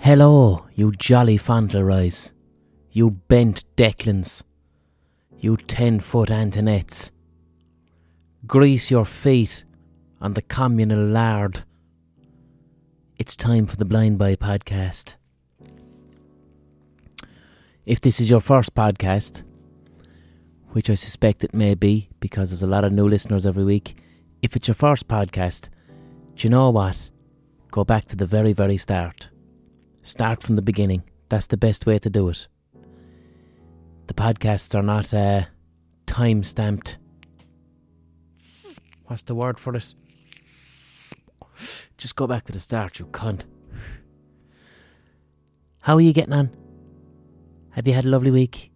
Hello, you jolly Fauntleroys, you bent Declans, you 10-foot Antoinettes. Grease your feet on the communal lard. It's time for the Blind Boy podcast. If this is your first podcast, which I suspect it may be because there's a lot of new listeners every week, if it's your first podcast, do you know what? Go back to the very, very start. Start from the beginning. That's the best way to do it. The podcasts are not time-stamped. What's the word for it? Just go back to the start, you cunt. How are you getting on? Have you had a lovely week?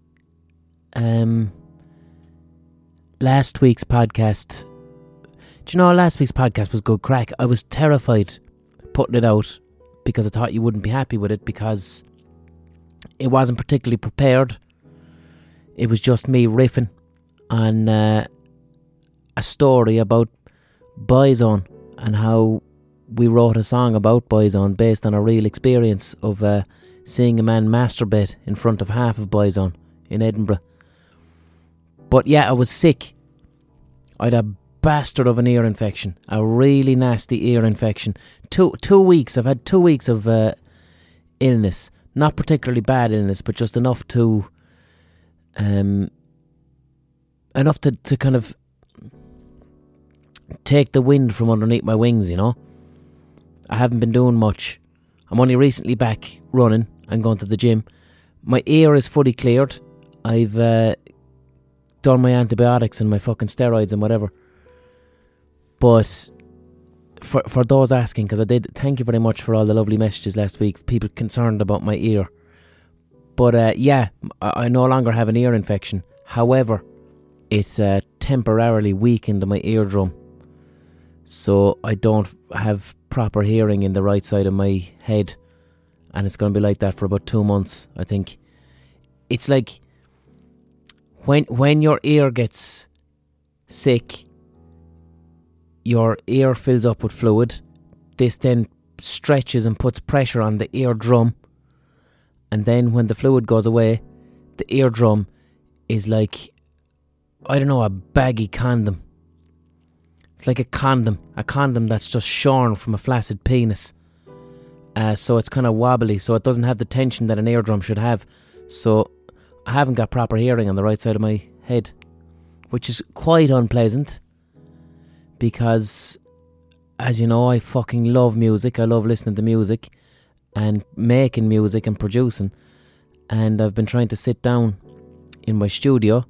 Last week's podcast... Do you know, last week's podcast was good crack. I was terrified putting it out because I thought you wouldn't be happy with it because it wasn't particularly prepared. It was just me riffing on a story about Boyzone and how we wrote a song about Boyzone based on a real experience of seeing a man masturbate in front of half of Boyzone in Edinburgh. But yeah, I was sick. I had a bastard of an ear infection, a really nasty ear infection. 2 weeks. I've had 2 weeks of illness, not particularly bad illness, but just enough to kind of take the wind from underneath my wings. You know, I haven't been doing much. I'm only recently back running and going to the gym. My ear is fully cleared. I've done my antibiotics and my fucking steroids and whatever. But for those asking, because I did, thank you very much for all the lovely messages last week, people concerned about my ear. But yeah, I no longer have an ear infection. However, it's temporarily weakened my eardrum. So I don't have proper hearing in the right side of my head. And it's going to be like that for about 2 months, I think. It's like when your ear gets sick, your ear fills up with fluid. This then stretches and puts pressure on the eardrum. And then when the fluid goes away, the eardrum is like, I don't know, a baggy condom. It's like a condom that's just shorn from a flaccid penis. So it's kind of wobbly, so it doesn't have the tension that an eardrum should have. So I haven't got proper hearing on the right side of my head, which is quite unpleasant. Because, as you know, I fucking love music. I love listening to music and making music and producing. And I've been trying to sit down in my studio.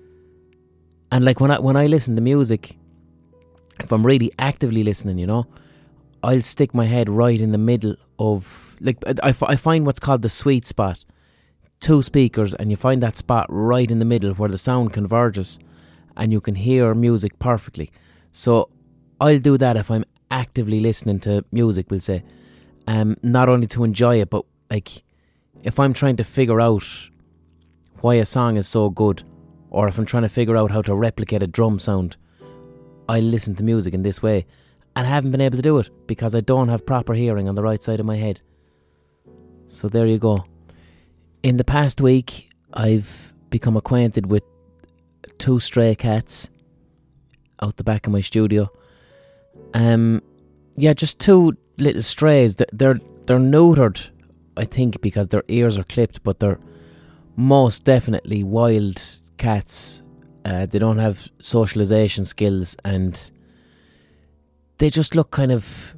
And like when I listen to music, if I'm really actively listening, you know, I'll stick my head right in the middle of... Like, I find what's called the sweet spot. 2 speakers, and you find that spot right in the middle where the sound converges and you can hear music perfectly. So I'll do that if I'm actively listening to music, we'll say. Not only to enjoy it, but like if I'm trying to figure out why a song is so good, or if I'm trying to figure out how to replicate a drum sound, I listen to music in this way. And I haven't been able to do it because I don't have proper hearing on the right side of my head. So there you go. In the past week, I've become acquainted with 2 stray cats out the back of my studio. Yeah, just 2 little strays. They're neutered, I think, because their ears are clipped, but they're most definitely wild cats. They don't have socialization skills, and they just look kind of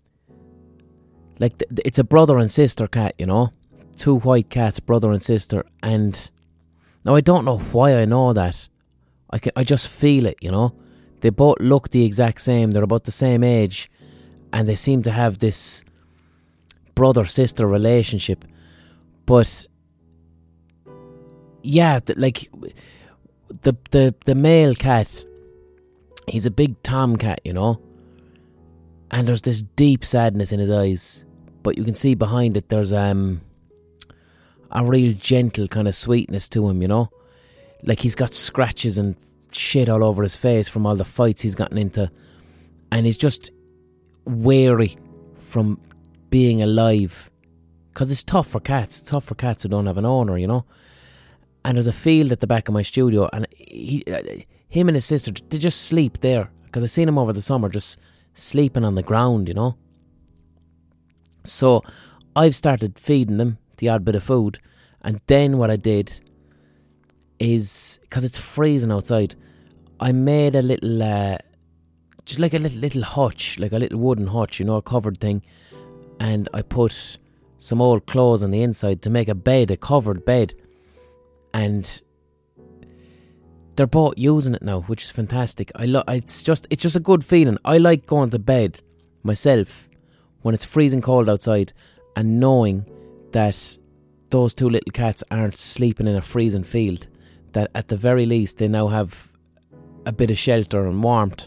like it's a brother and sister cat, you know, 2 white cats, brother and sister. And now I don't know why I know that. I just feel it, you know. They both look the exact same. They're about the same age. And they seem to have this brother-sister relationship. But, yeah, like, the male cat, he's a big tomcat, you know. And there's this deep sadness in his eyes. But you can see behind it there's a real gentle kind of sweetness to him, you know. Like he's got scratches and shit all over his face from all the fights he's gotten into, and he's just wary from being alive Because it's tough for cats. It's tough for cats who don't have an owner, you know. And there's a field at the back of my studio, and him and his sister, they just sleep there. Because I seen him over the summer just sleeping on the ground, you know. So I've started feeding them the odd bit of food. And then what I did is, because it's freezing outside, I made a little, just like a little hutch, like a little wooden hutch, you know, a covered thing. And I put some old clothes on the inside to make a bed, a covered bed. And they're both using it now, which is fantastic. It's just a good feeling. I like going to bed myself when it's freezing cold outside and knowing that those two little cats aren't sleeping in a freezing field. That at the very least they now have a bit of shelter and warmth.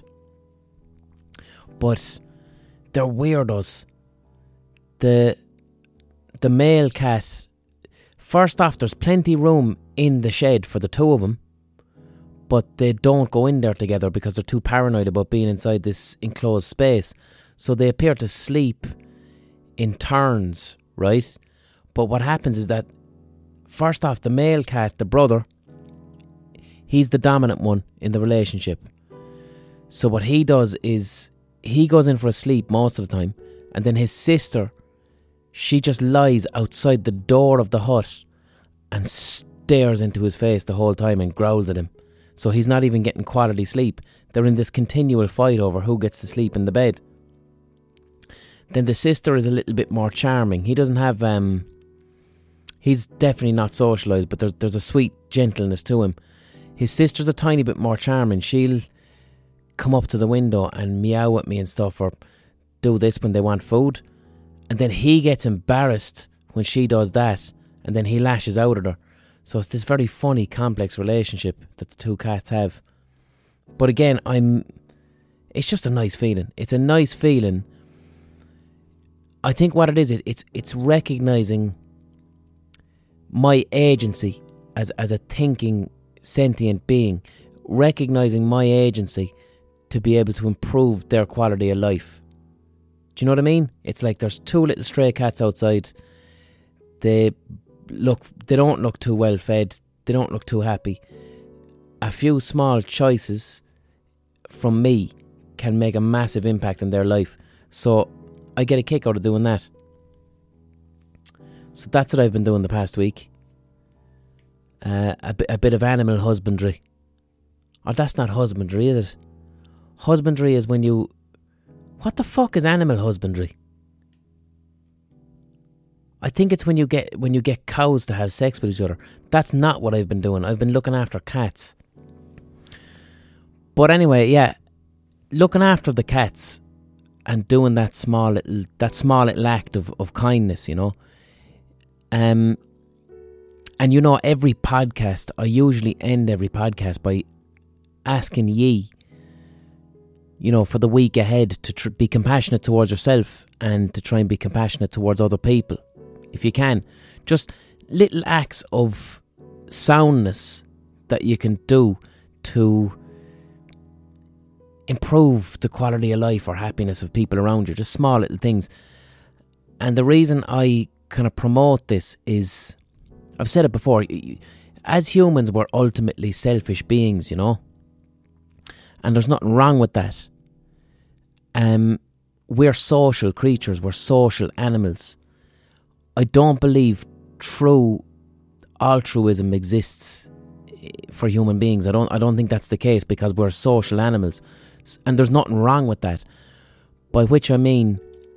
But they're weirdos. The male cat, first off, there's plenty room in the shed for the two of them, but they don't go in there together because they're too paranoid about being inside this enclosed space. So they appear to sleep in turns, right? But what happens is that, first off, the male cat, the brother, he's the dominant one in the relationship. So what he does is he goes in for a sleep most of the time, and then his sister, she just lies outside the door of the hut and stares into his face the whole time and growls at him. So he's not even getting quality sleep. They're in this continual fight over who gets to sleep in the bed. Then the sister is a little bit more charming. He doesn't have, he's definitely not socialised, but there's a sweet gentleness to him. His sister's a tiny bit more charming. She'll come up to the window and meow at me and stuff, or do this when they want food. And then he gets embarrassed when she does that, and then he lashes out at her. So it's this very funny, complex relationship that the two cats have. But again, it's just a nice feeling. It's a nice feeling. I think what it is, it's recognising my agency as a thinking, sentient being. Recognising my agency to be able to improve their quality of life. Do you know what I mean? It's like there's two little stray cats outside. They don't look too well fed. They don't look too happy. A few small choices from me can make a massive impact in their life. So I get a kick out of doing that. So that's what I've been doing the past week. A bit of animal husbandry. Oh, that's not husbandry, is it? Husbandry is when you... What the fuck is animal husbandry? I think it's when you get cows to have sex with each other. That's not what I've been doing. I've been looking after cats. But anyway, yeah, looking after the cats and doing that small little act of kindness, you know. And you know, every podcast, I usually end every podcast by asking ye, you know, for the week ahead to be compassionate towards yourself and to try and be compassionate towards other people. If you can, just little acts of soundness that you can do to improve the quality of life or happiness of people around you. Just small little things. And the reason I kind of promote this is, I've said it before, as humans we're ultimately selfish beings, you know. And there's nothing wrong with that. We're social creatures, we're social animals. I don't believe true altruism exists for human beings. I don't think that's the case, because we're social animals. And there's nothing wrong with that. By which I mean,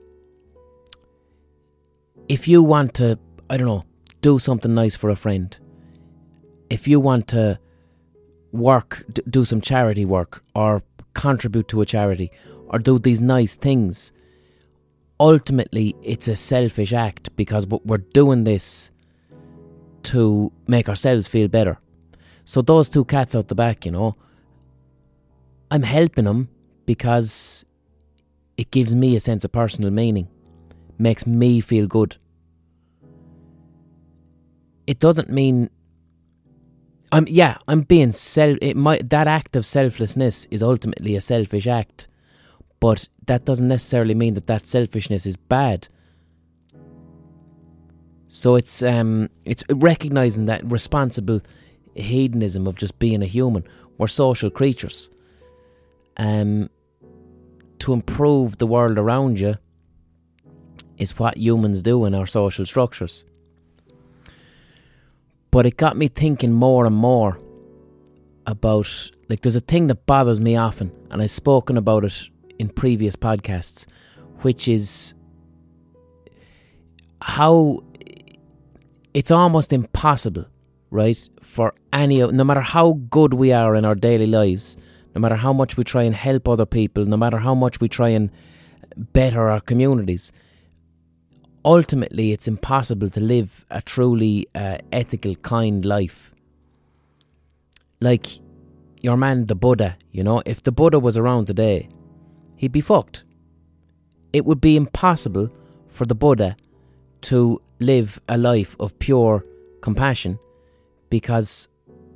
if you want to, I don't know, do something nice for a friend, if you want to do some charity work, or contribute to a charity, or do these nice things, ultimately it's a selfish act, because we're doing this to make ourselves feel better. So those two cats out the back, you know, I'm helping them because it gives me a sense of personal meaning, makes me feel good. It doesn't mean I'm being that act of selflessness is ultimately a selfish act, but that doesn't necessarily mean that selfishness is bad. So it's recognising that responsible hedonism of just being a human. We're social creatures. To improve the world around you is what humans do in our social structures. But it got me thinking more and more about, like, there's a thing that bothers me often, and I've spoken about it in previous podcasts, which is how it's almost impossible, right, for no matter how good we are in our daily lives, no matter how much we try and help other people, no matter how much we try and better our communities, ultimately it's impossible to live a truly ethical, kind life. Like your man, the Buddha, you know, if the Buddha was around today, he'd be fucked. It would be impossible for the Buddha to live a life of pure compassion, because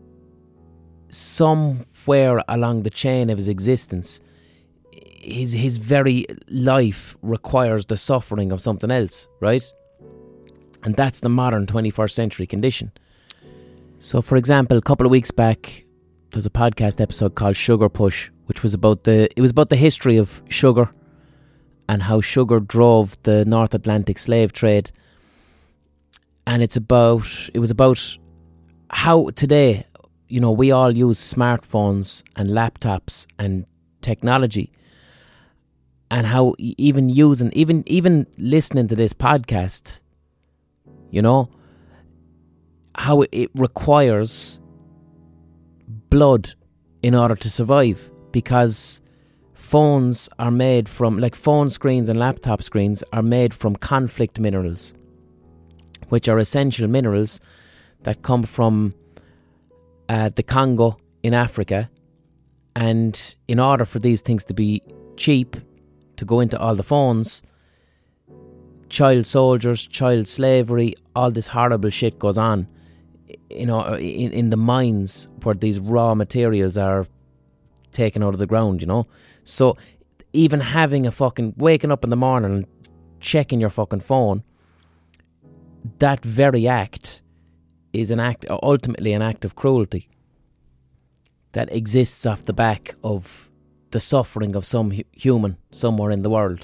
somewhere along the chain of his existence, his very life requires the suffering of something else, right? And that's the modern 21st century condition. So, for example, a couple of weeks back, there's a podcast episode called Sugar Push, which was about the history of sugar and how sugar drove the North Atlantic slave trade. And it was about how today, you know, we all use smartphones and laptops and technology, and how even listening to this podcast, you know, how it requires blood in order to survive, because phones are made from, like, phone screens and laptop screens are made from conflict minerals, which are essential minerals that come from the Congo in Africa. And in order for these things to be cheap, to go into all the phones, child soldiers, child slavery, all this horrible shit goes on, you know, in the mines where these raw materials are taken out of the ground, you know. So even having waking up in the morning and checking your fucking phone, that very act is ultimately an act of cruelty that exists off the back of the suffering of some human somewhere in the world.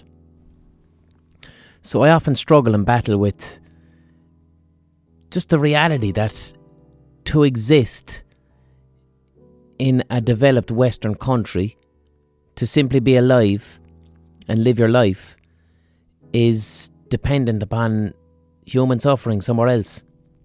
So I often struggle and battle with just the reality that to exist in a developed Western country, to simply be alive and live your life, is dependent upon human suffering somewhere else.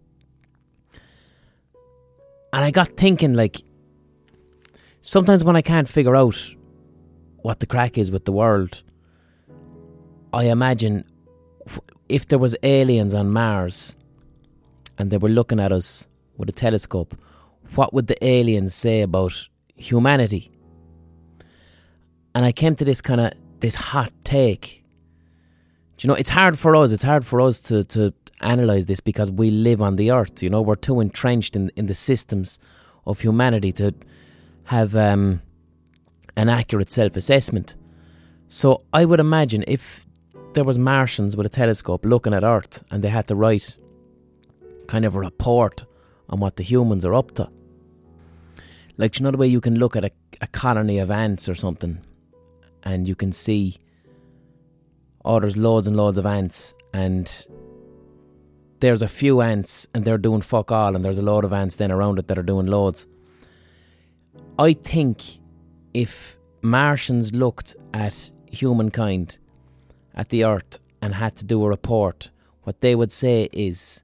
And I got thinking, like, sometimes when I can't figure out what the crack is with the world, I imagine if there was aliens on Mars and they were looking at us with a telescope, what would the aliens say about humanity? And I came to this hot take. Do you know, it's hard for us to analyse this, because we live on the earth, you know, we're too entrenched in the systems of humanity to have an accurate self-assessment. So I would imagine if there was Martians with a telescope looking at Earth and they had to write kind of a report on what the humans are up to. Like, you know the way you can look at a colony of ants or something and you can see, oh, there's loads and loads of ants, and there's a few ants and they're doing fuck all, and there's a load of ants then around it that are doing loads. I think if Martians looked at humankind, at the earth, and had to do a report, what they would say is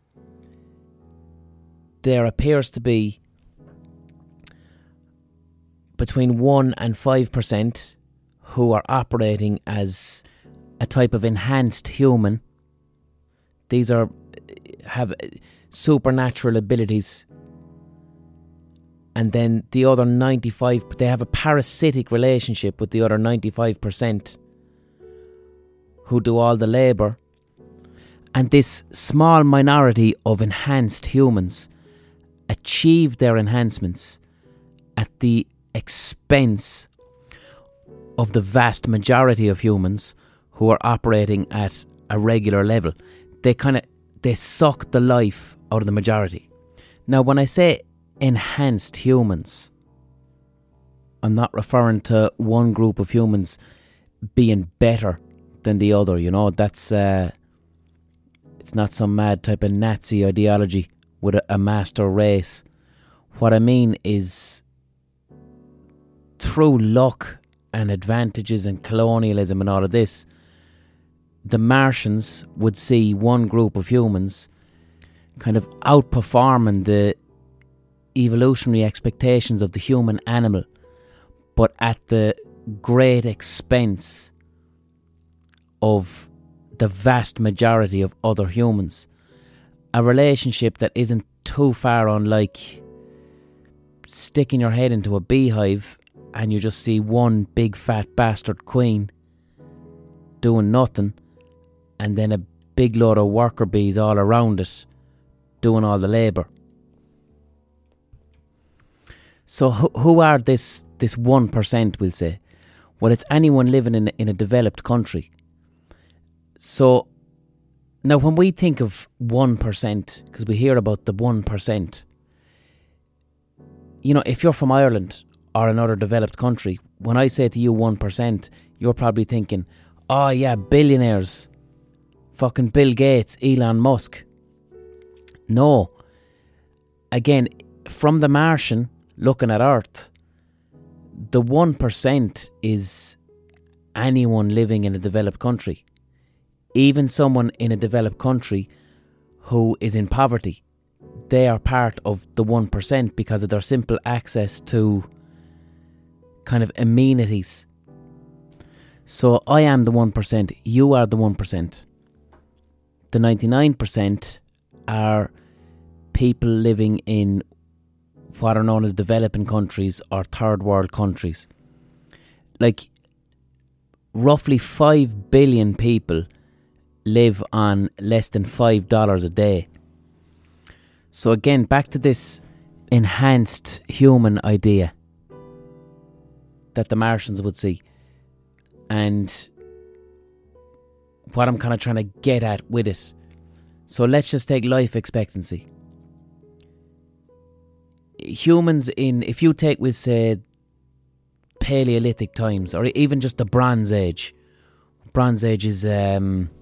there appears to be between 1 and 5% who are operating as a type of enhanced human. These have supernatural abilities. And then the other 95%, they have a parasitic relationship with the other 95% who do all the labour. And this small minority of enhanced humans achieve their enhancements at the expense of the vast majority of humans who are operating at a regular level. they suck the life out of the majority. Now, when I say enhanced humans, I'm not referring to one group of humans being better than the other. You know, that's it's not some mad type of Nazi ideology with a master race. What I mean is, through luck and advantages and colonialism and all of this, the Martians would see one group of humans kind of outperforming the evolutionary expectations of the human animal, but at the great expense of the vast majority of other humans. A relationship that isn't too far unlike sticking your head into a beehive and you just see one big fat bastard queen doing nothing, and then a big load of worker bees all around it doing all the labour. So who are this 1%, we'll say? Well, it's anyone living in a developed country. So now when we think of 1%, because we hear about the 1%, you know, if you're from Ireland or another developed country, when I say to you 1%, you're probably thinking, oh yeah, billionaires, fucking Bill Gates, Elon Musk. No. Again, from the Martian, looking at Earth, the 1% is anyone living in a developed country. Even someone in a developed country who is in poverty, they are part of the 1% because of their simple access to kind of amenities. So I am the 1%, you are the 1%. The 99% are people living in what are known as developing countries or third world countries. Like, roughly 5 billion people live on less than $5 a day. So again, back to this enhanced human idea that the Martians would see. And what I'm kind of trying to get at with it. So let's just take life expectancy. Humans if you take, we'll say, Paleolithic times, or even just the Bronze Age. Bronze Age is, I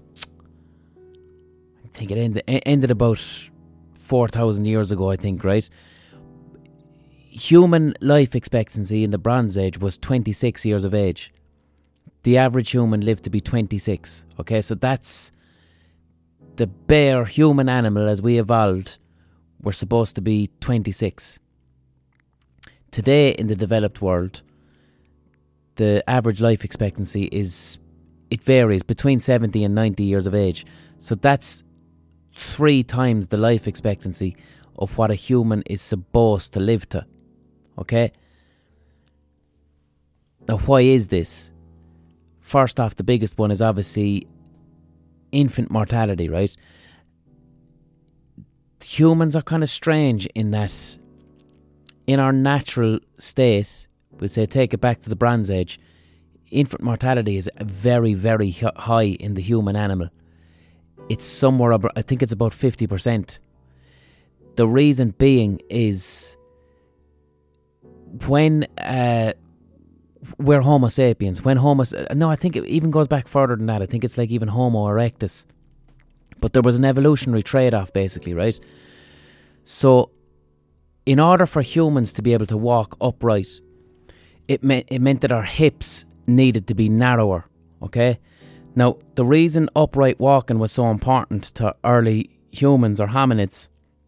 think it ended about 4,000 years ago, I think, right? Human life expectancy in the Bronze Age was 26 years of age. The average human lived to be 26. Okay, so that's the bare human animal as we evolved. We're supposed to be 26. Today in the developed world, the average life expectancy it varies between 70 and 90 years of age. So that's 3 times the life expectancy of what a human is supposed to live to. Okay? Now, why is this? First off, the biggest one is obviously infant mortality, right? Humans are kind of strange in that in our natural state, we'll say take it back to the Bronze Age, infant mortality is very, very high in the human animal. It's somewhere, I think it's about 50%. The reason being is when we're Homo sapiens, I think it even goes back further than that. I think it's like even Homo erectus. But there was an evolutionary trade-off basically, right? So in order for humans to be able to walk upright, it meant that our hips needed to be narrower, okay? Now, the reason upright walking was so important to early humans or hominids,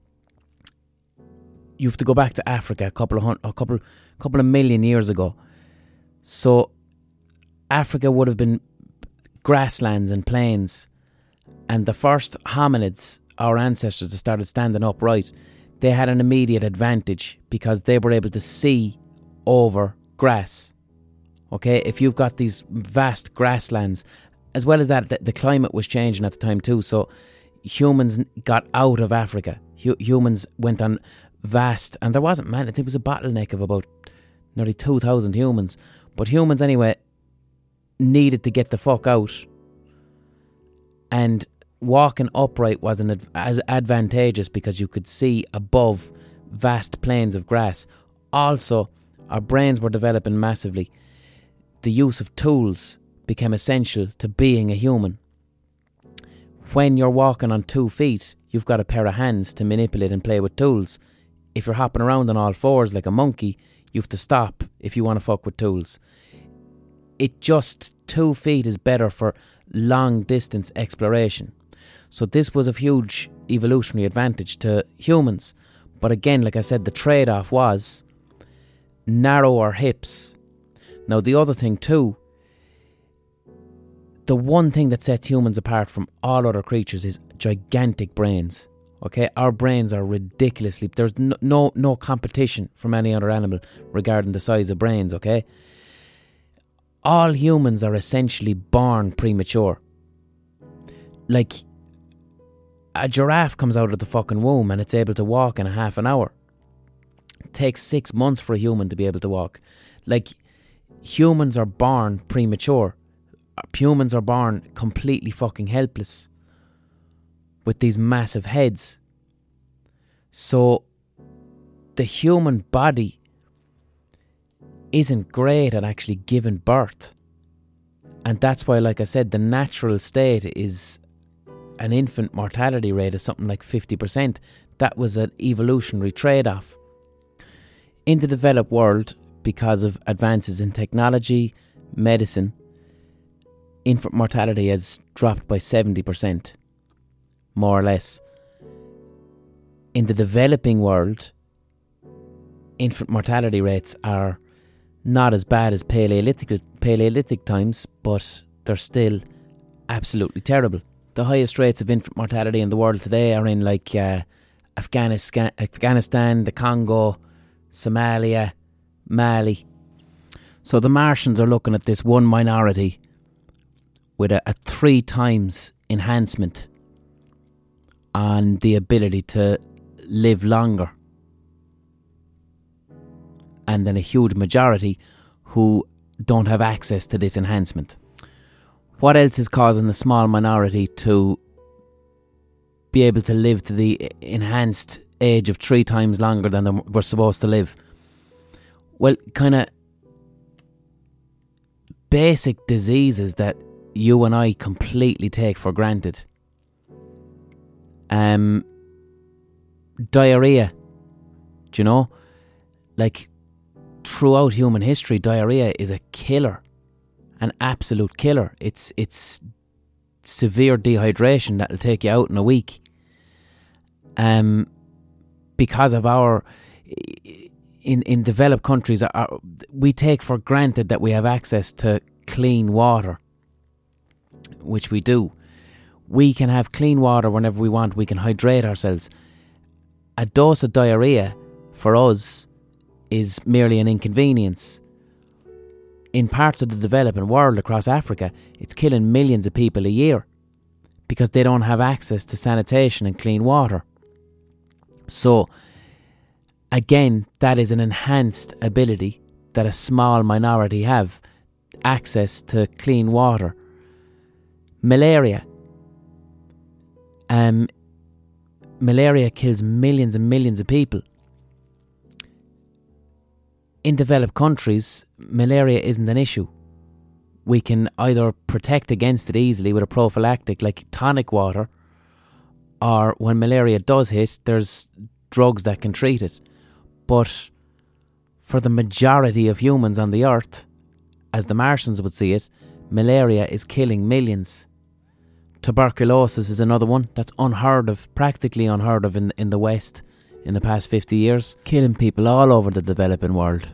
you have to go back to Africa a couple of million years ago. So Africa would have been grasslands and plains, and the first hominids, our ancestors that started standing upright, they had an immediate advantage because they were able to see over grass. Okay, if you've got these vast grasslands, as well as that, the climate was changing at the time too, so humans got out of Africa. Humans went on vast, and there wasn't, I think it was a bottleneck of about nearly 2,000 humans, but humans anyway needed to get the fuck out. And walking upright was as advantageous because you could see above vast plains of grass. Also, our brains were developing massively. The use of tools became essential to being a human. When you're walking on 2 feet, you've got a pair of hands to manipulate and play with tools. If you're hopping around on all fours like a monkey, you have to stop if you want to fuck with tools. 2 feet is better for long distance exploration. So this was a huge evolutionary advantage to humans. But again, like I said, the trade-off was narrower hips. Now the other thing too, the one thing that sets humans apart from all other creatures is gigantic brains. Okay, our brains are ridiculously... There's no competition from any other animal regarding the size of brains, okay? All humans are essentially born premature. Like, a giraffe comes out of the fucking womb and it's able to walk in a half an hour. It takes 6 months for a human to be able to walk. Like, humans are born premature. Humans are born completely fucking helpless with these massive heads. So the human body isn't great at actually giving birth. And that's why, like I said, the natural state is an infant mortality rate of something like 50%. That was an evolutionary trade-off. In the developed world, because of advances in technology, medicine, infant mortality has dropped by 70%. More or less. In the developing world, infant mortality rates are not as bad as Paleolithic times, but they're still absolutely terrible. The highest rates of infant mortality in the world today are in like Afghanistan, the Congo, Somalia, Mali. So the Martians are looking at this one minority with a 3 times enhancement on the ability to live longer, and then a huge majority who don't have access to this enhancement. What else is causing the small minority to be able to live to the enhanced age of 3 times longer than we're supposed to live? Well, kind of basic diseases that you and I completely take for granted. Diarrhea. Do you know? Like, throughout human history, diarrhea is a killer. An absolute killer. It's severe dehydration that'll take you out in a week. Because of our... In developed countries, we take for granted that we have access to clean water, which we do. We can have clean water whenever we want. We can hydrate ourselves. A dose of diarrhea, for us, is merely an inconvenience. In parts of the developing world across Africa, it's killing millions of people a year because they don't have access to sanitation and clean water. So, again, that is an enhanced ability that a small minority have, access to clean water. Malaria. Malaria kills millions and millions of people. In developed countries, malaria isn't an issue. We can either protect against it easily with a prophylactic like tonic water, or when malaria does hit, there's drugs that can treat it. But for the majority of humans on the earth, as the Martians would see it, malaria is killing millions. Tuberculosis is another one that's unheard of, practically unheard of in the West in the past 50 years, killing people all over the developing world.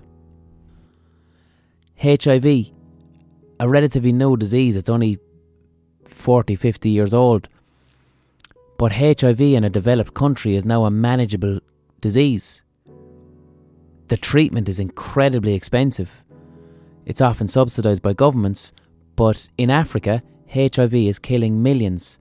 HIV, a relatively new disease, it's only 40, 50 years old, but HIV in a developed country is now a manageable disease. The treatment is incredibly expensive. It's often subsidised by governments, but in Africa, HIV is killing millions.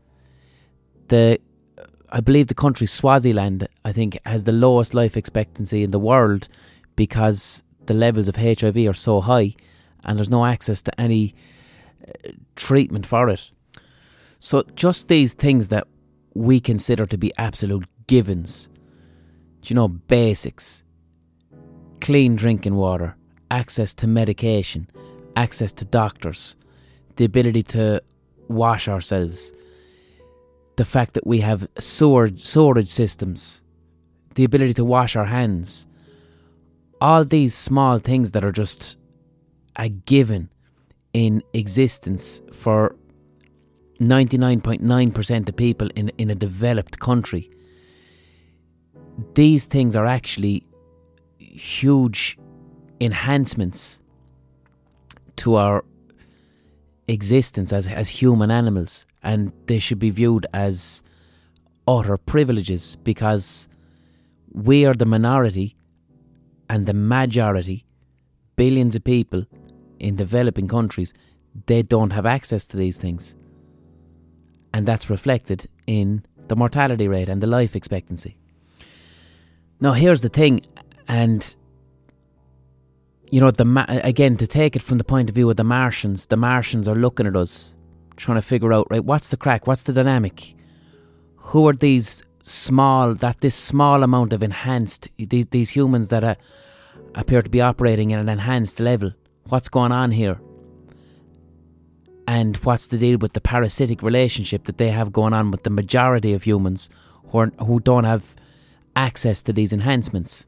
I believe the country Swaziland, I think, has the lowest life expectancy in the world because the levels of HIV are so high and there's no access to any treatment for it. So just these things that we consider to be absolute givens, basics, clean drinking water, access to medication, access to doctors, the ability to wash ourselves, the fact that we have sewerage systems, the ability to wash our hands, all these small things that are just a given in existence for 99.9% of people in a developed country. These things are actually huge enhancements to our existence as human animals, and they should be viewed as utter privileges, because we are the minority and the majority, billions of people in developing countries, they don't have access to these things. And that's reflected in the mortality rate and the life expectancy. Now here's the thing, and again, to take it from the point of view of the Martians are looking at us, trying to figure out, right, what's the crack, what's the dynamic? Who are this small amount of enhanced, these humans that appear to be operating at an enhanced level? What's going on here? And what's the deal with the parasitic relationship that they have going on with the majority of humans who don't have access to these enhancements?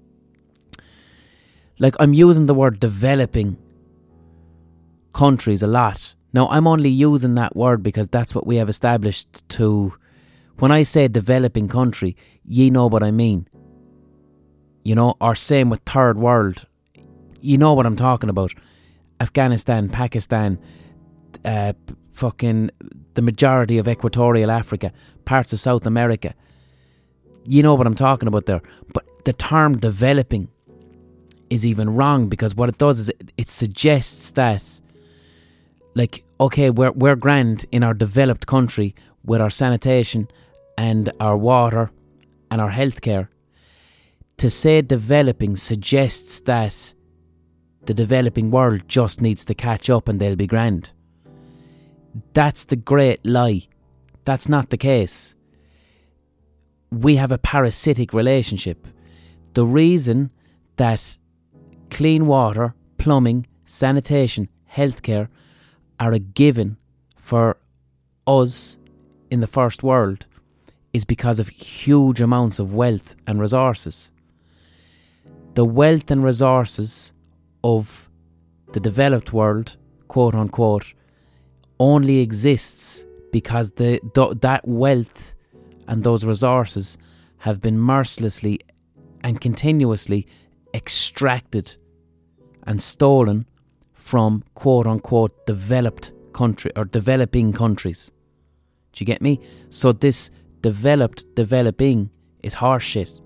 Like, I'm using the word developing countries a lot. Now, I'm only using that word because that's what we have established to... When I say developing country, ye know what I mean. Or same with third world. You know what I'm talking about. Afghanistan, Pakistan, fucking the majority of Equatorial Africa, parts of South America. You know what I'm talking about there. But the term developing is even wrong, because what it does is it suggests that, like, okay, we're grand in our developed country with our sanitation and our water and our healthcare. To say developing suggests that the developing world just needs to catch up and they'll be grand. That's the great lie. That's not the case. We have a parasitic relationship. The reason that clean water, plumbing, sanitation, healthcare are a given for us in the first world is because of huge amounts of wealth and resources. The wealth and resources of the developed world, quote unquote, only exists because that wealth and those resources have been mercilessly and continuously extracted and stolen from quote unquote developed country or developing countries. Do you get me? So this developing is horseshit.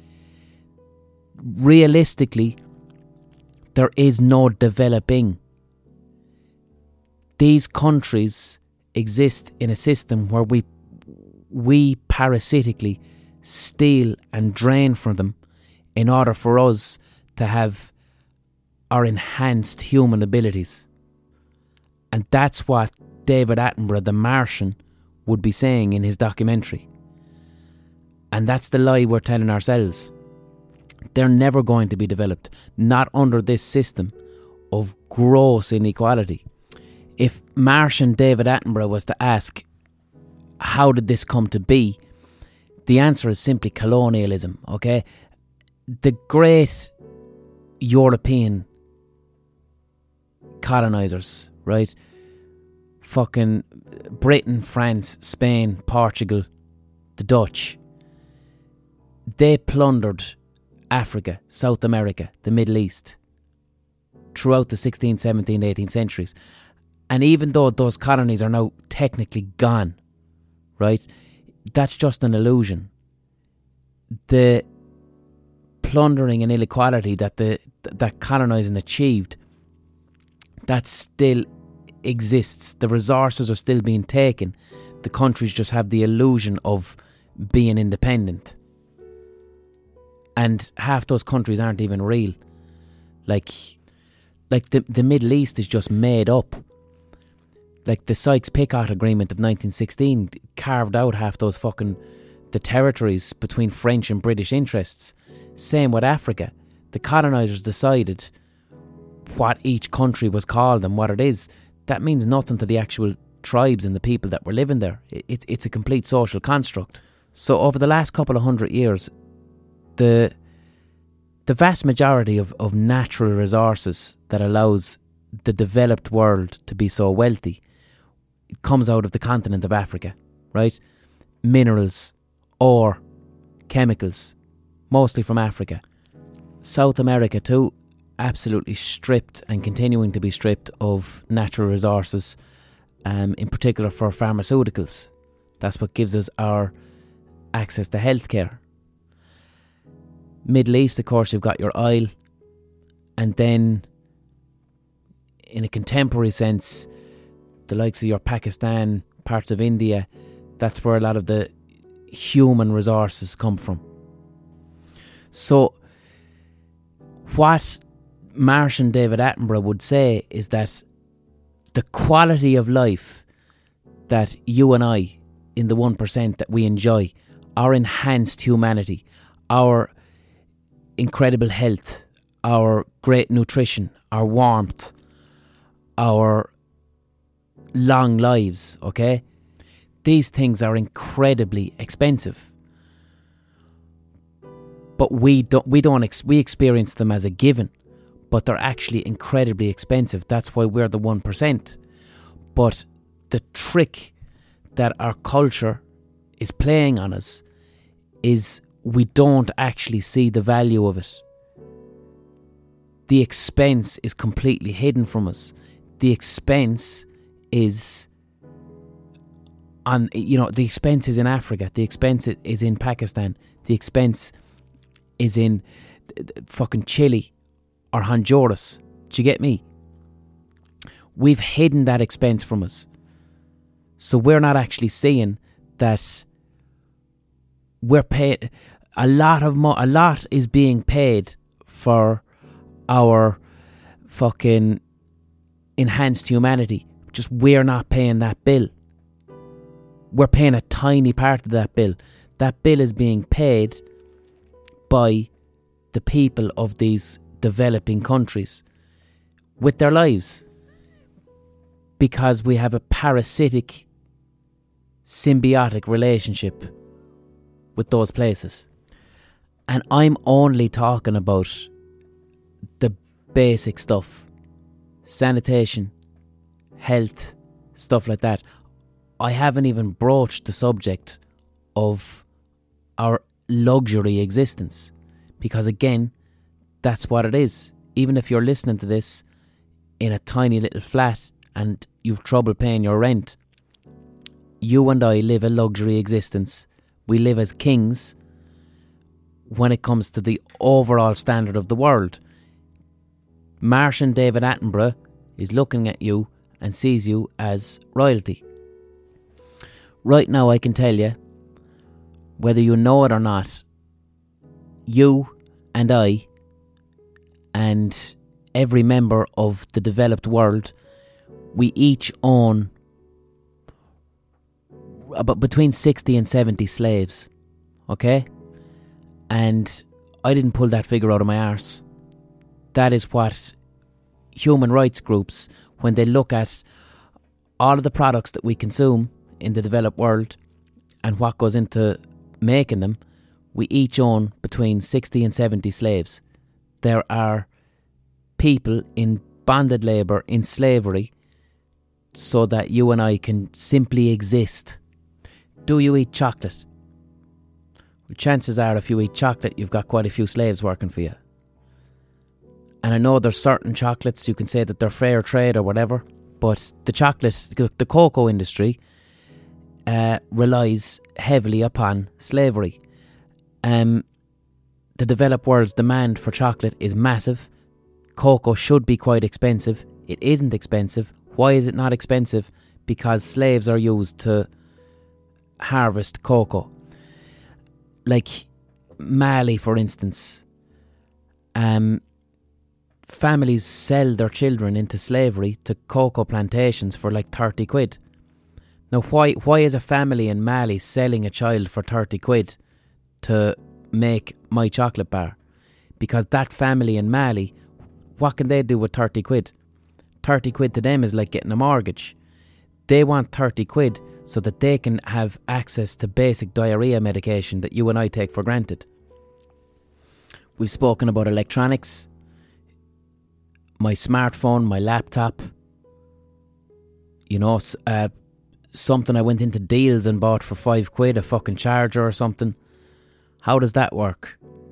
Realistically, there is no developing. These countries exist in a system where we parasitically steal and drain from them in order for us to have our enhanced human abilities. And that's what David Attenborough, the Martian, would be saying in his documentary. And that's the lie we're telling ourselves. They're never going to be developed, not under this system of gross inequality. If Martian David Attenborough was to ask, how did this come to be? The answer is simply colonialism, okay? The great European colonizers, right? Fucking Britain, France, Spain, Portugal, the Dutch. They plundered Africa, South America, the Middle East throughout the 16th, 17th, 18th centuries. And even though those colonies are now technically gone, right, that's just an illusion. The plundering and inequality that colonising achieved, that still exists. The resources are still being taken. The countries just have the illusion of being independent. And half those countries aren't even real. Like the Middle East is just made up. like the Sykes-Picot Agreement of 1916 carved out half those the territories between French and British interests. Same with Africa. The colonisers decided what each country was called and what it is. That means nothing to the actual tribes and the people that were living there. It's a complete social construct. So over the last couple of 100 years, the vast majority of natural resources that allows the developed world to be so wealthy, it comes out of the continent of Africa, right? Minerals, ore, chemicals, mostly from Africa. South America too, absolutely stripped and continuing to be stripped of natural resources, in particular for pharmaceuticals. That's what gives us our access to healthcare. Middle East, of course, you've got your oil, and then in a contemporary sense, the likes of your Pakistan, parts of India, that's where a lot of the human resources come from. So what Martian David Attenborough would say is that the quality of life that you and I, in the 1% that we enjoy, our enhanced humanity, our incredible health, our great nutrition, our warmth, our long lives, okay? These things are incredibly expensive. But we experience them as a given, but they're actually incredibly expensive. That's why we're the 1%. But the trick that our culture is playing on us is we don't actually see the value of it. The expense is completely hidden from us. The expense is the expense is in Africa. The expense is in Pakistan. The expense is in fucking Chile or Honduras. Do you get me? We've hidden that expense from us. So we're not actually seeing that we're paid a lot is being paid for our fucking enhanced humanity. Just we're not paying that bill. We're paying a tiny part of that bill. That bill is being paid by the people of these developing countries with their lives, because we have a parasitic, symbiotic relationship with those places. And I'm only talking about the basic stuff. Sanitation, health, stuff like that. I haven't even broached the subject of our luxury existence, because again, that's what it is. Even if you're listening to this in a tiny little flat and you've trouble paying your rent, you and I live a luxury existence. We live as kings when it comes to the overall standard of the world. Martian David Attenborough is looking at you and sees you as royalty. Right now, I can tell you, whether you know it or not, you and I and every member of the developed world, we each own about between 60 and 70 slaves, okay? And I didn't pull that figure out of my arse. That is what human rights groups, when they look at all of the products that we consume in the developed world and what goes into making them, we each own between 60 and 70 slaves. There are people in bonded labour, in slavery, so that you and I can simply exist. Do you eat chocolate? Well, chances are if you eat chocolate, you've got quite a few slaves working for you. And I know there's certain chocolates you can say that they're fair trade or whatever, but the cocoa industry relies heavily upon slavery. The developed world's demand for chocolate is massive. Cocoa should be quite expensive. It isn't expensive. Why is it not expensive? Because slaves are used to harvest cocoa. Like Mali, for instance. families sell their children into slavery to cocoa plantations for like 30 quid. Now, why is a family in Mali selling a child for 30 quid to make my chocolate bar? Because that family in Mali, what can they do with 30 quid? 30 quid to them is like getting a mortgage. They want 30 quid so that they can have access to basic diarrhea medication that you and I take for granted. We've spoken about electronics, my smartphone, my laptop, something I went into Deals and bought for 5 quid, a fucking charger or something. How does that work?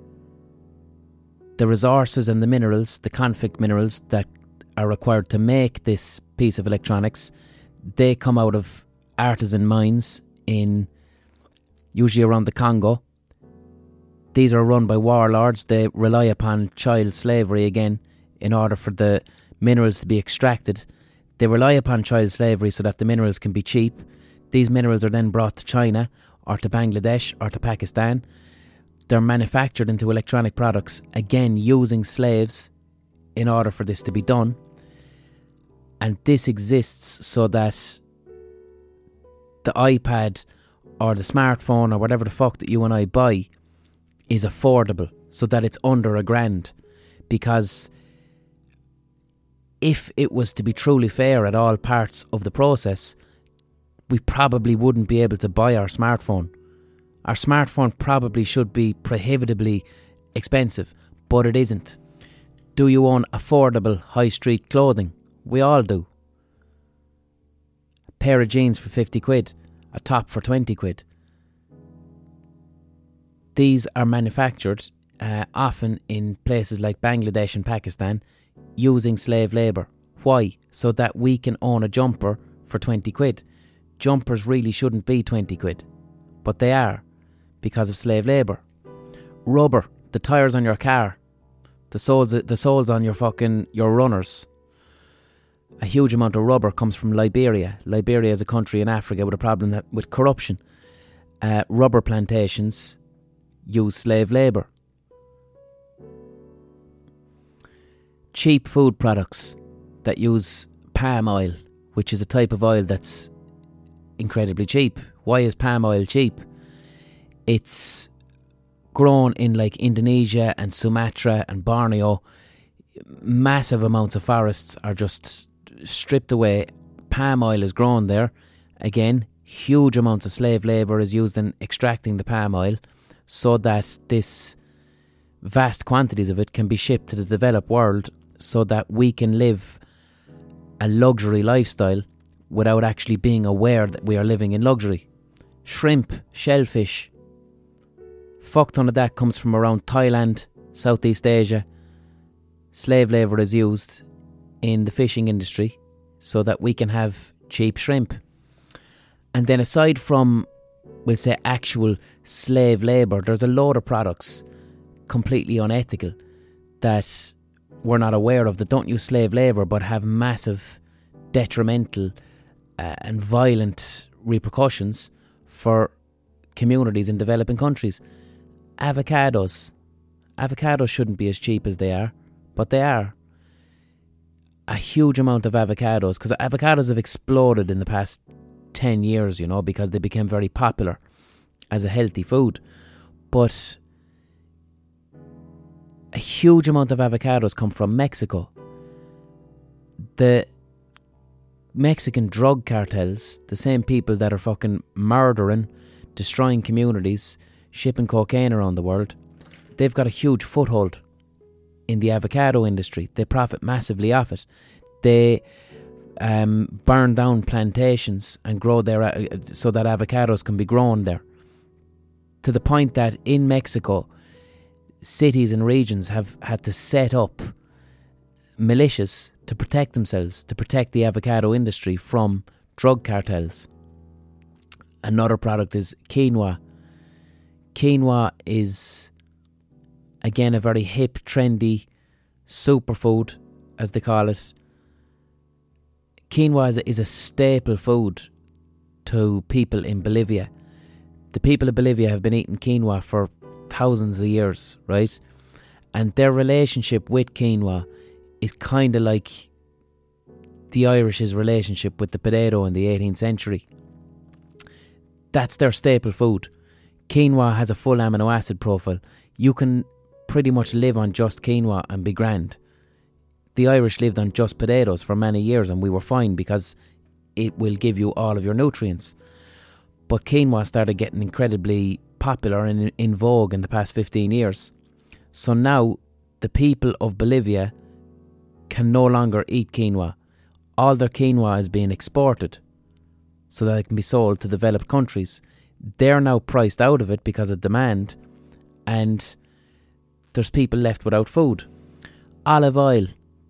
The resources and the minerals, the conflict minerals that are required to make this piece of electronics, they come out of artisan mines in usually around the Congo. These are run by warlords. They rely upon child slavery again in order for the minerals to be extracted. They rely upon child slavery so that the minerals can be cheap. These minerals are then brought to China or to Bangladesh or to Pakistan. They're manufactured into electronic products, again using slaves in order for this to be done. And this exists so that the iPad or the smartphone or whatever the fuck that you and I buy is affordable, so that it's under £1,000. Because if it was to be truly fair at all parts of the process, we probably wouldn't be able to buy our smartphone. Our smartphone probably should be prohibitively expensive, but it isn't. Do you own affordable high street clothing? We all do. A pair of jeans for 50 quid, a top for 20 quid. These are manufactured often in places like Bangladesh and Pakistan using slave labour. Why? So that we can own a jumper for 20 quid. Jumpers really shouldn't be 20 quid, but they are because of slave labour. Rubber, the tyres on your car, the soles on your runners. A huge amount of rubber comes from Liberia. Liberia is a country in Africa with a problem with corruption. Rubber plantations use slave labour. Cheap food products that use palm oil, which is a type of oil that's incredibly cheap. Why is palm oil cheap? It's grown in like Indonesia and Sumatra and Borneo. Massive amounts of forests are just stripped away. Palm oil is grown there. Again, huge amounts of slave labour is used in extracting the palm oil so that this vast quantities of it can be shipped to the developed world so that we can live a luxury lifestyle without actually being aware that we are living in luxury. Shrimp, shellfish, fuck ton of that comes from around Thailand, Southeast Asia. Slave labour is used in the fishing industry so that we can have cheap shrimp. And then aside from, we'll say, actual slave labour, there's a load of products completely unethical that we're not aware of, that don't use slave labour but have massive detrimental and violent repercussions for communities in developing countries. Avocados shouldn't be as cheap as they are, but they are. A huge amount of avocados, because avocados have exploded in the past 10 years, because they became very popular as a healthy food. But a huge amount of avocados come from Mexico. The Mexican drug cartels, the same people that are fucking murdering, destroying communities, shipping cocaine around the world, they've got a huge foothold in the avocado industry. They profit massively off it. They burn down plantations and grow there so that avocados can be grown there. To the point that in Mexico, cities and regions have had to set up militias to protect themselves, to protect the avocado industry from drug cartels. Another product is quinoa. Quinoa is, again, a very hip, trendy superfood, as they call it. Quinoa is a staple food to people in Bolivia. The people of Bolivia have been eating quinoa for thousands of years, right? And their relationship with quinoa is kind of like the Irish's relationship with the potato in the 18th century. That's their staple food. Quinoa has a full amino acid profile. You can pretty much live on just quinoa and be grand. The Irish lived on just potatoes for many years and we were fine because it will give you all of your nutrients. But quinoa started getting incredibly popular and in vogue in the past 15 years. So now the people of Bolivia can no longer eat quinoa. All their quinoa is being exported so that it can be sold to developed countries. They're now priced out of it because of demand, and there's people left without food. Olive oil.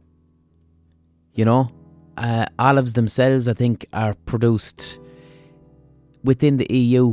Olives themselves, I think, are produced within the EU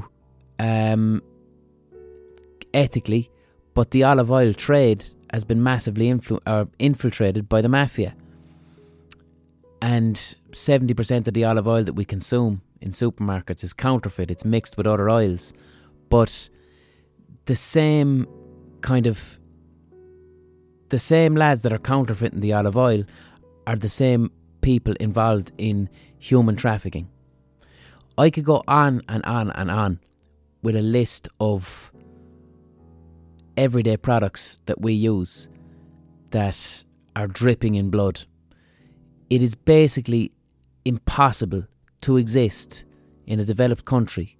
ethically, but the olive oil trade has been massively infiltrated by the mafia. And 70% of the olive oil that we consume in supermarkets is counterfeit. It's mixed with other oils. But the same lads that are counterfeiting the olive oil are the same people involved in human trafficking. I could go on and on and on with a list of everyday products that we use that are dripping in blood. It is basically impossible to exist in a developed country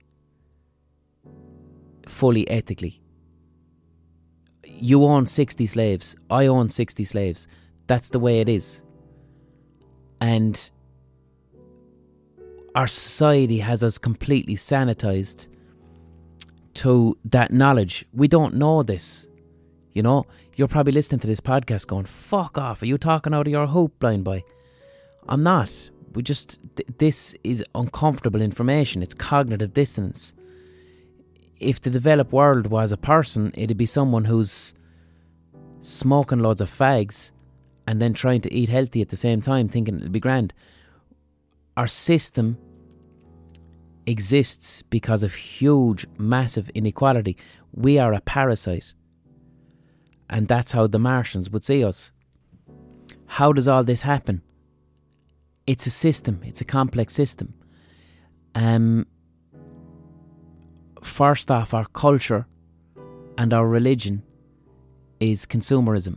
fully ethically. You own 60 slaves. I own 60 slaves. That's the way it is. And our society has us completely sanitized to that knowledge. We don't know this. You're probably listening to this podcast going, fuck off, are you talking out of your hoop, blind boy? I'm not. This is uncomfortable information. It's cognitive dissonance. If the developed world was a person, it'd be someone who's smoking loads of fags and then trying to eat healthy at the same time, thinking it'll be grand. Our system exists because of huge, massive inequality. We are a parasite. And that's how the Martians would see us. How does all this happen? It's a system. It's a complex system. First off, our culture and our religion is consumerism.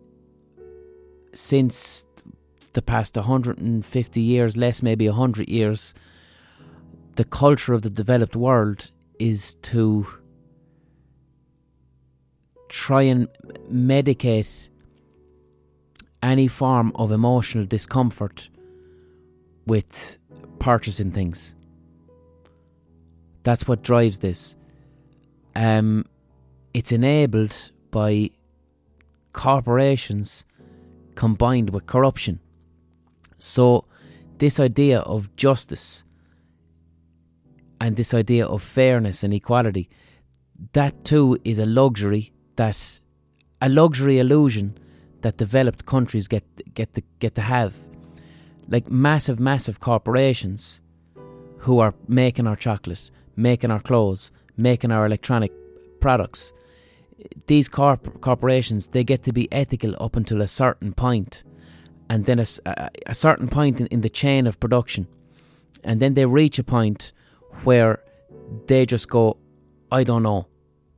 Since the past 150 years, less maybe 100 years, the culture of the developed world is to try and medicate any form of emotional discomfort with purchasing things. That's what drives this. It's enabled by corporations combined with corruption. So this idea of justice and this idea of fairness and equality, that too is a luxury illusion that developed countries get to have. Like massive corporations who are making our chocolate, making our clothes, making our electronic products. These corporations, they get to be ethical up until a certain point, and then a certain point in the chain of production, and then they reach a point where they just go, I don't know.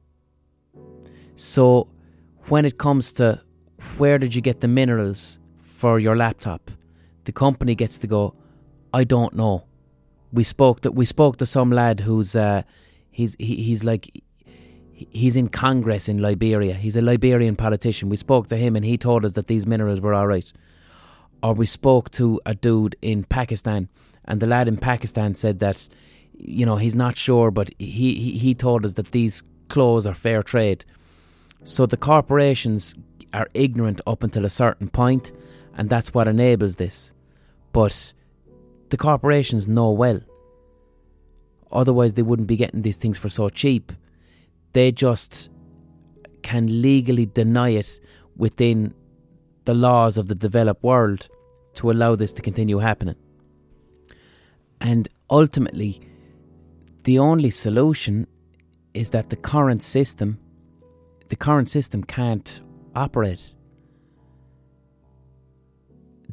So when it comes to where did you get the minerals for your laptop, the company gets to go, I don't know. We spoke to some lad who's he's in Congress in Liberia. He's a Liberian politician. We spoke to him and he told us that these minerals were all right. Or we spoke to a dude in Pakistan and the lad in Pakistan said that, he's not sure, but he told us that these clothes are fair trade. So the corporations are ignorant up until a certain point, and that's what enables this. But the corporations know well. Otherwise they wouldn't be getting these things for so cheap. They just can legally deny it within the laws of the developed world to allow this to continue happening. And ultimately, the only solution is that the current system can't operate.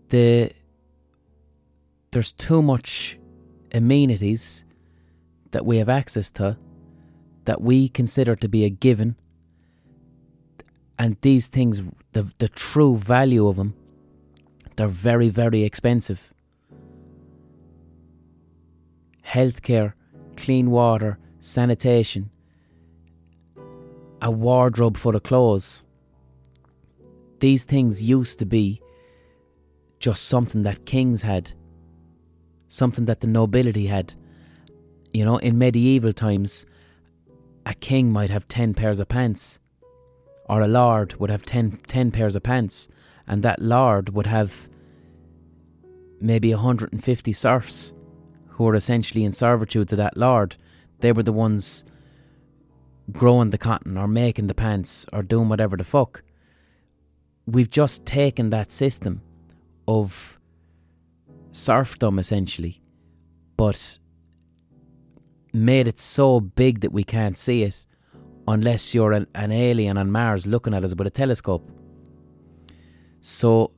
there's too much amenities that we have access to that we consider to be a given, and these things, the true value of them, they're very, very expensive. Healthcare, clean water, sanitation, a wardrobe full of clothes. These things used to be just something that kings had, something that the nobility had. You know, in medieval times, a king might have 10 pairs of pants, or a lord would have 10 pairs of pants, and that lord would have maybe 150 serfs who were essentially in servitude to that lord. They were the ones growing the cotton or making the pants or doing whatever the fuck. We've just taken that system of serfdom essentially, but made it so big that we can't see it unless you're an alien on Mars looking at us with a telescope. So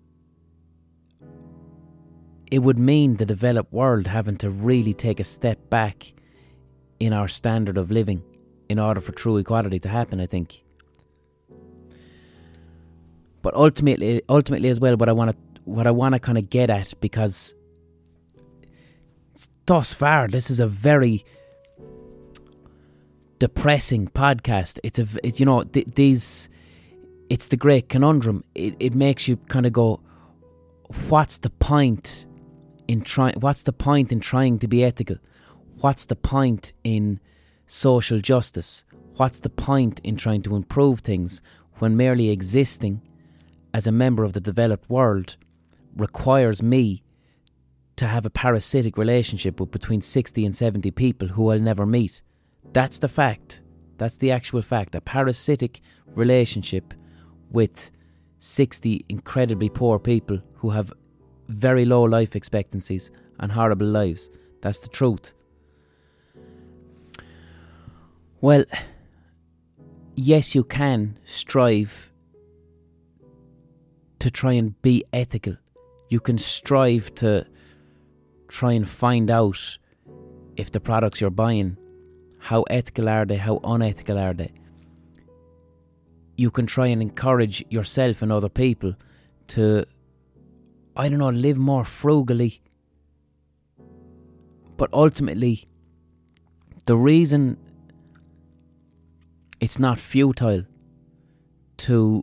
it would mean the developed world having to really take a step back in our standard of living in order for true equality to happen, I think. But ultimately as well, what I want to kind of get at, because thus far this is a very depressing podcast. It's the great conundrum. It makes you kind of go, what's the point in trying to be ethical? What's the point in social justice? What's the point in trying to improve things when merely existing as a member of the developed world requires me to have a parasitic relationship with between 60 and 70 people who I'll never meet? That's the fact. That's the actual fact. A parasitic relationship with 60 incredibly poor people who have very low life expectancies and horrible lives. That's the truth. Well, yes, you can strive to try and be ethical. You can strive to try and find out if the products you're buying, how ethical are they, how unethical are they. You can try and encourage yourself and other people to, live more frugally. But ultimately, the reason it's not futile to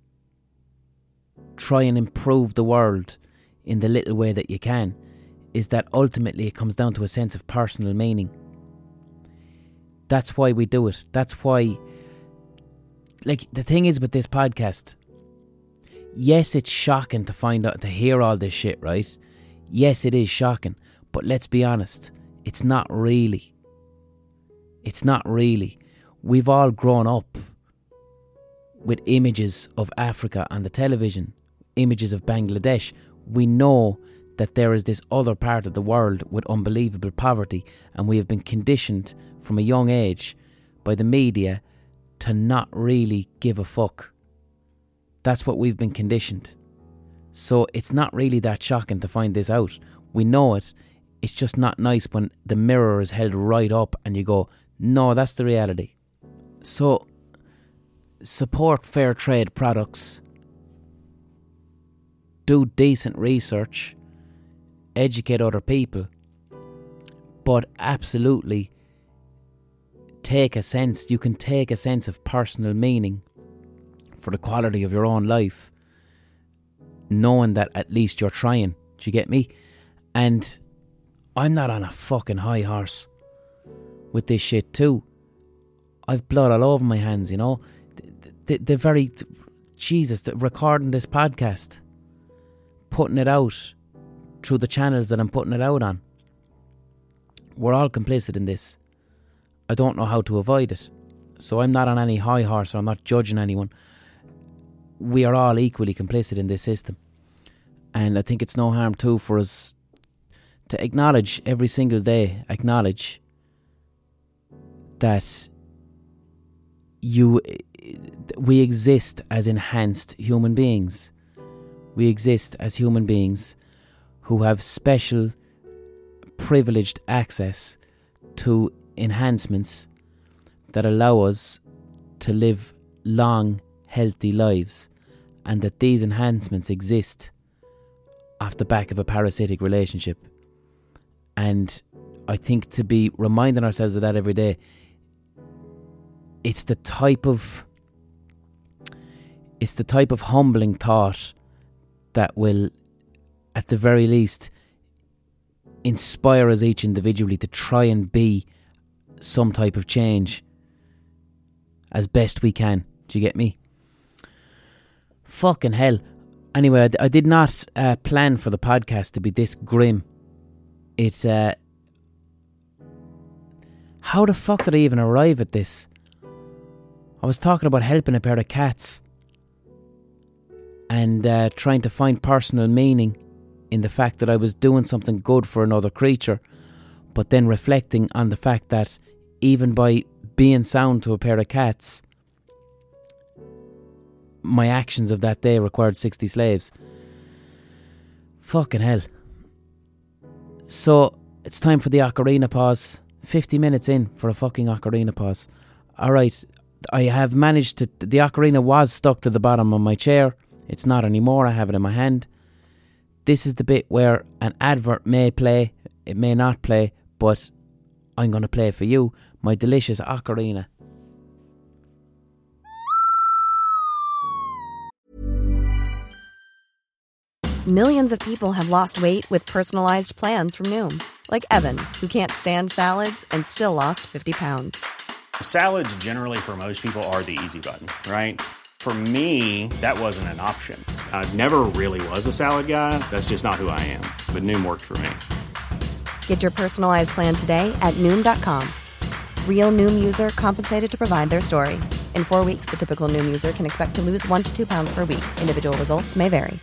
try and improve the world in the little way that you can is that ultimately it comes down to a sense of personal meaning. That's why we do it. That's why, the thing is with this podcast, yes, it's shocking to hear all this shit, right? Yes, it is shocking, but let's be honest, it's not really. It's not really. We've all grown up with images of Africa on the television, images of Bangladesh. We know that there is this other part of the world with unbelievable poverty, and we have been conditioned from a young age by the media to not really give a fuck. That's what we've been conditioned. So it's not really that shocking to find this out. We know it. It's just not nice when the mirror is held right up and you go, no, that's the reality. So support fair trade products, do decent research, educate other people, but absolutely you can take a sense of personal meaning for the quality of your own life, knowing that at least you're trying. Do you get me? And I'm not on a fucking high horse with this shit too. I've blood all over my hands, recording this podcast, putting it out through the channels that I'm putting it out on. We're all complicit in this. I don't know how to avoid it. So I'm not on any high horse, or I'm not judging anyone. We are all equally complicit in this system. And I think it's no harm too for us to acknowledge every single day, that we exist as enhanced human beings. we exist as human beings who have special, privileged access to enhancements that allow us to live long, healthy lives, and that these enhancements exist off the back of a parasitic relationship. And I think to be reminding ourselves of that every day, it's the type of humbling thought that will, at the very least, inspire us each individually to try and be some type of change as best we can. Do you get me? Fucking hell. Anyway, I did not plan for the podcast to be this grim. How the fuck did I even arrive at this? I was talking about helping a pair of cats and trying to find personal meaning in the fact that I was doing something good for another creature, but then reflecting on the fact that even by being sound to a pair of cats, my actions of that day required 60 slaves. Fucking hell. So, it's time for the ocarina pause. 50 minutes in for a fucking ocarina pause. Alright, I have managed to... The ocarina was stuck to the bottom of my chair. It's not anymore, I have it in my hand. This is the bit where an advert may play, it may not play, but I'm going to play for you, my delicious ocarina. Millions of people have lost weight with personalized plans from Noom. Like Evan, who can't stand salads and still lost 50 pounds. Salads generally for most people are the easy button, right? For me, that wasn't an option. I never really was a salad guy. That's just not who I am. But Noom worked for me. Get your personalized plan today at Noom.com. Real Noom user compensated to provide their story. In 4 weeks, the typical Noom user can expect to lose 1 to 2 pounds per week. Individual results may vary.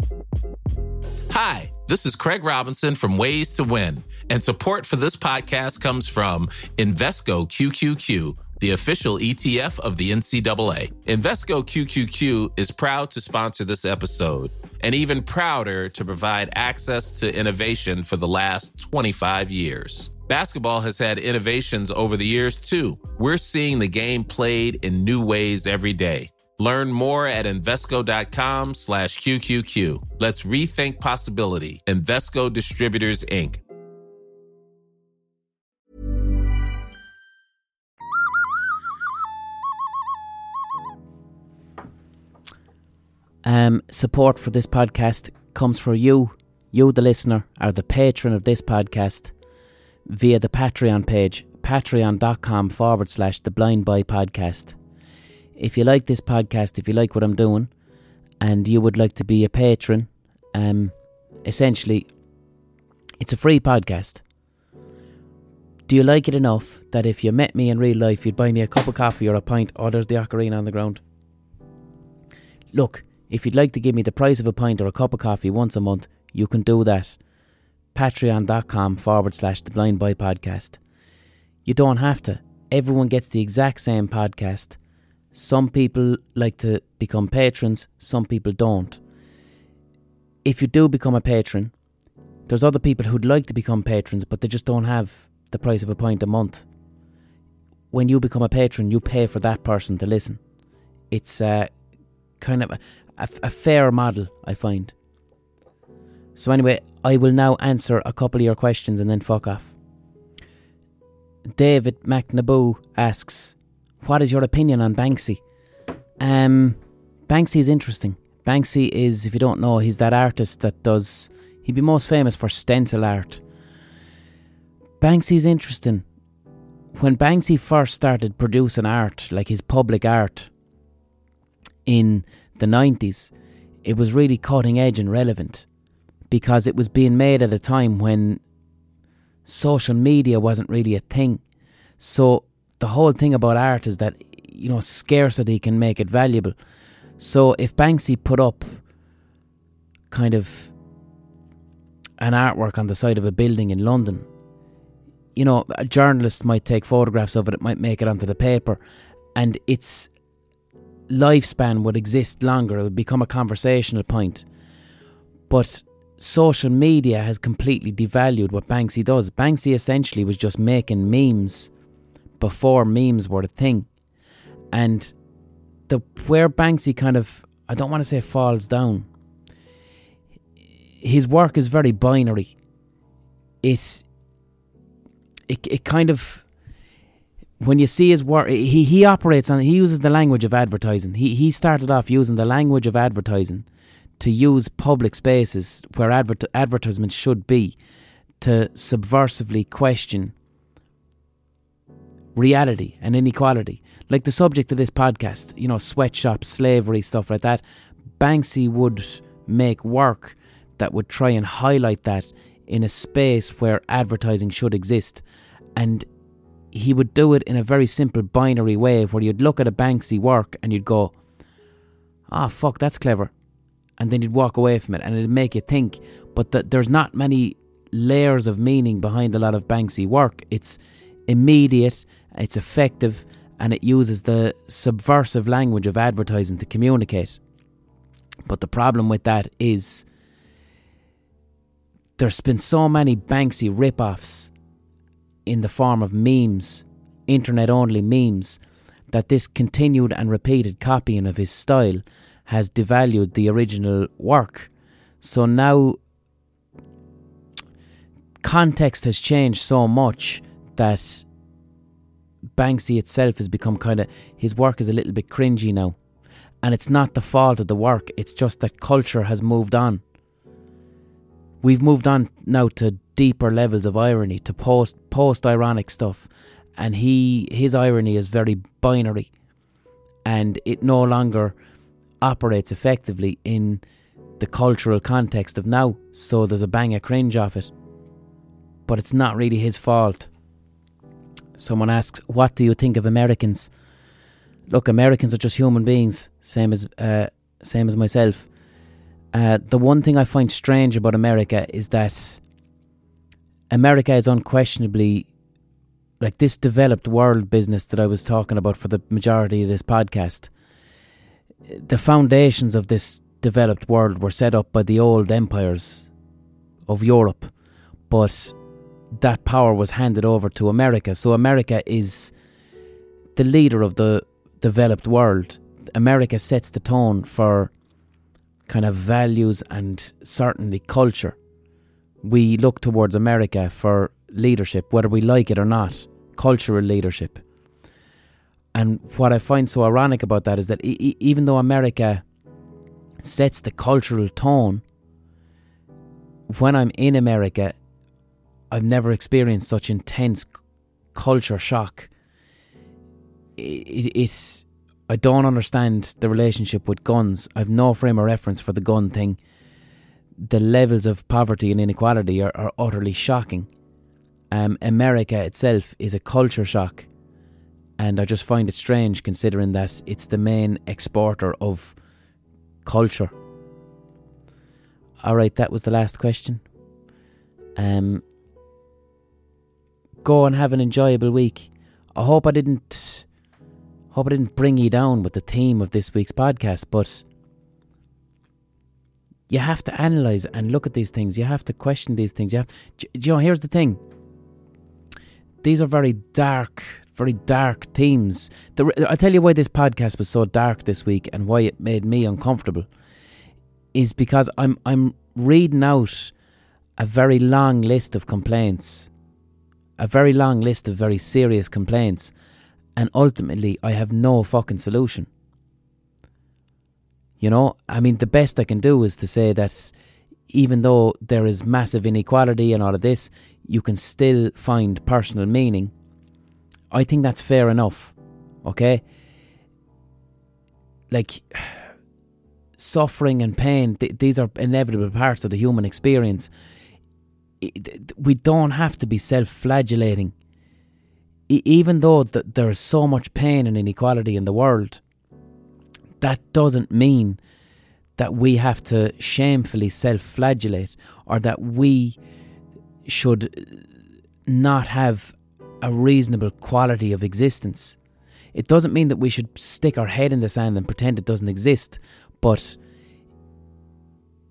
Hi, this is Craig Robinson from Ways to Win, and support for this podcast comes from Invesco QQQ, the official ETF of the NCAA. Invesco QQQ is proud to sponsor this episode, and even prouder to provide access to innovation for the last 25 years. Basketball has had innovations over the years, too. We're seeing the game played in new ways every day. Learn more at Invesco.com/QQQ. Let's rethink possibility. Invesco Distributors, Inc. Support for this podcast comes from you, the listener, are the patron of this podcast via the Patreon page, patreon.com/The Blind Boy Podcast. If you like this podcast, if you like what I'm doing, and you would like to be a patron, essentially, it's a free podcast. Do you like it enough that if you met me in real life, you'd buy me a cup of coffee or a pint? Oh, there's the ocarina on the ground. Look, if you'd like to give me the price of a pint or a cup of coffee once a month, you can do that. Patreon.com/The Blind Boy Podcast. You don't have to. Everyone gets the exact same podcast. Some people like to become patrons, some people don't. If you do become a patron, there's other people who'd like to become patrons, but they just don't have the price of a pint a month. When you become a patron, you pay for that person to listen. It's kind of a fair model, I find. So anyway, I will now answer a couple of your questions and then fuck off. David McNaboo asks, what is your opinion on Banksy? Banksy is interesting. Banksy is, if you don't know, he's that artist that he'd be most famous for stencil art. Banksy's interesting. When Banksy first started producing art, like his public art, in the 90s, it was really cutting edge and relevant because it was being made at a time when social media wasn't really a thing. So the whole thing about art is that, scarcity can make it valuable. So if Banksy put up kind of an artwork on the side of a building in London, a journalist might take photographs of it, it might make it onto the paper, and its lifespan would exist longer. It would become a conversational point. But social media has completely devalued what Banksy does. Banksy essentially was just making memes before memes were a thing. And where Banksy kind of, I don't want to say falls down, his work is very binary. It kind of, when you see his work, he operates on, he uses the language of advertising. He started off using the language of advertising to use public spaces where advertisements should be to subversively question reality and inequality. Like the subject of this podcast, you know, sweatshops, slavery, stuff like that. Banksy would make work that would try and highlight that in a space where advertising should exist. And he would do it in a very simple binary way where you'd look at a Banksy work and you'd go, ah, fuck, that's clever. And then you'd walk away from it and it'd make you think. But there's not many layers of meaning behind a lot of Banksy work. It's immediate, it's effective, and it uses the subversive language of advertising to communicate. But the problem with that is there's been so many Banksy rip-offs in the form of memes, internet-only memes, that this continued and repeated copying of his style has devalued the original work. So now context has changed so much that Banksy itself has become kind of, his work is a little bit cringy now. And it's not the fault of the work, it's just that culture has moved on. We've moved on now to deeper levels of irony, to post-ironic stuff. And his irony is very binary. And it no longer operates effectively in the cultural context of now. So there's a bang of cringe off it. But it's not really his fault. Someone asks, what do you think of Americans? Look, Americans are just human beings, same as myself. The one thing I find strange about America is that America is unquestionably, like this developed world business that I was talking about for the majority of this podcast. The foundations of this developed world were set up by the old empires of Europe, but that power was handed over to America. So America is the leader of the developed world. America sets the tone for kind of values and certainly culture. We look towards America for leadership, whether we like it or not, cultural leadership. And what I find so ironic about that is that even though America sets the cultural tone, when I'm in America, I've never experienced such intense culture shock. I don't understand the relationship with guns. I've no frame of reference for the gun thing. The levels of poverty and inequality are utterly shocking. America itself is a culture shock. And I just find it strange considering that it's the main exporter of culture. Alright, that was the last question. Go and have an enjoyable week. I hope I didn't bring you down with the theme of this week's podcast, but you have to analyse and look at these things. You have to question these things. Here's the thing. These are very dark themes. I'll tell you why this podcast was so dark this week and why it made me uncomfortable. Is because I'm reading out a very long list of complaints. A very long list of very serious complaints. And ultimately, I have no fucking solution. You know, I mean, the best I can do is to say that even though there is massive inequality and all of this, you can still find personal meaning. I think that's fair enough, okay? Like, suffering and pain, these are inevitable parts of the human experience. We don't have to be self-flagellating. Even though there is so much pain and inequality in the world, that doesn't mean that we have to shamefully self-flagellate or that we should not have a reasonable quality of existence. It doesn't mean that we should stick our head in the sand and pretend it doesn't exist, but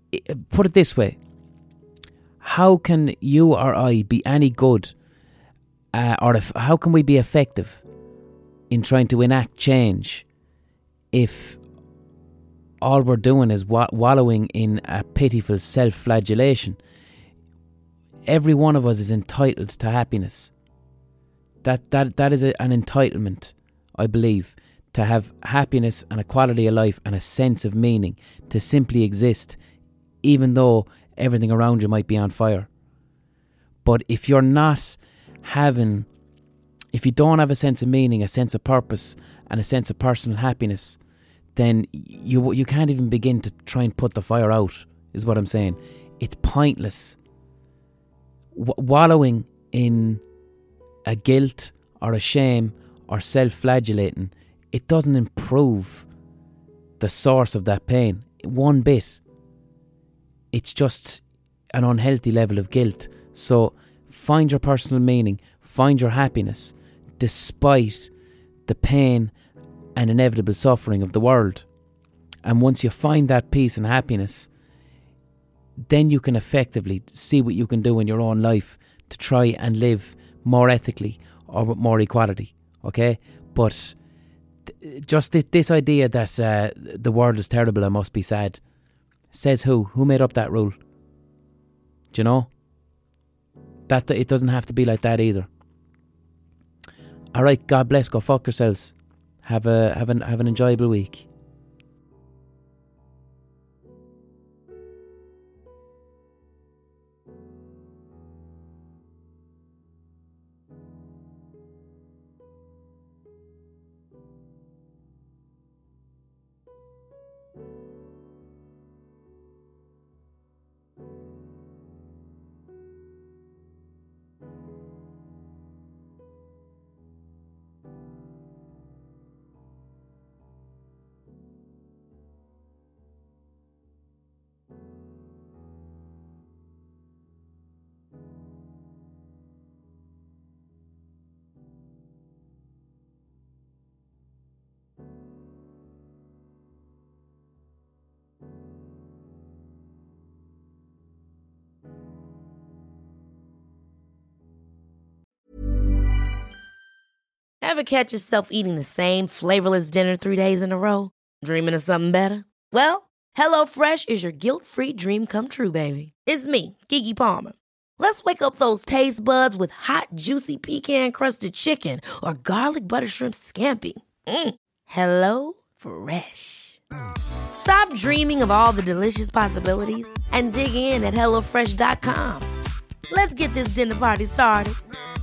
put it this way. How can you or I be any good, how can we be effective in trying to enact change if all we're doing is wallowing in a pitiful self-flagellation? Every one of us is entitled to happiness. That is an entitlement, I believe, to have happiness and a quality of life and a sense of meaning, to simply exist, even though everything around you might be on fire. But if you don't have a sense of meaning, a sense of purpose, and a sense of personal happiness, then you can't even begin to try and put the fire out, is what I'm saying. It's pointless. Wallowing in a guilt or a shame or self-flagellating, it doesn't improve the source of that pain one bit. It's just an unhealthy level of guilt. So find your personal meaning, find your happiness, despite the pain and inevitable suffering of the world. And once you find that peace and happiness, then you can effectively see what you can do in your own life to try and live more ethically or with more equality. Okay? But just this idea that the world is terrible and must be sad. Says who? Who made up that rule? Do you know? That it doesn't have to be like that either. Alright, God bless, go fuck yourselves. Have an enjoyable week. Ever catch yourself eating the same flavorless dinner 3 days in a row? Dreaming of something better? Well, HelloFresh is your guilt-free dream come true, baby. It's me, Keke Palmer. Let's wake up those taste buds with hot, juicy pecan-crusted chicken or garlic butter shrimp scampi. Hello Fresh. Stop dreaming of all the delicious possibilities and dig in at HelloFresh.com. Let's get this dinner party started.